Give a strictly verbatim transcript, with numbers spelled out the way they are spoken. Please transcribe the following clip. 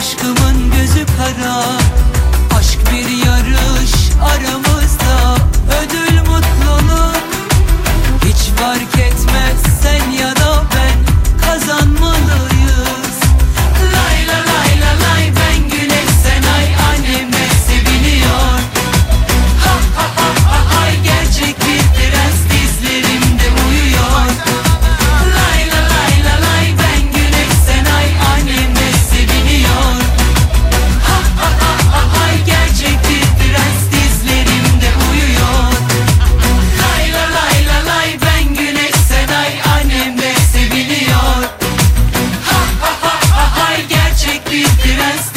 Aşkımın gözü kara, aşk bir yarış aramızda. Ödül mutluluk, hiç fark etmez sen ya da ben kazanmalıyız. Lay la lay la lay, ben güneş sen ay, annemle seviliyor. Ha ha ha ha ay, gerçek bir prens dizlerimde uyuyor. Lay la lay la lay, ben güneş sen ay, annemle seviliyor. Ha ha ha ha ay, gerçek bir prens dizlerimde uyuyor. Lay la lay la lay, ben güneş sen ay, annemle seviliyor. Ha ha ha ha ay, gerçek bir prens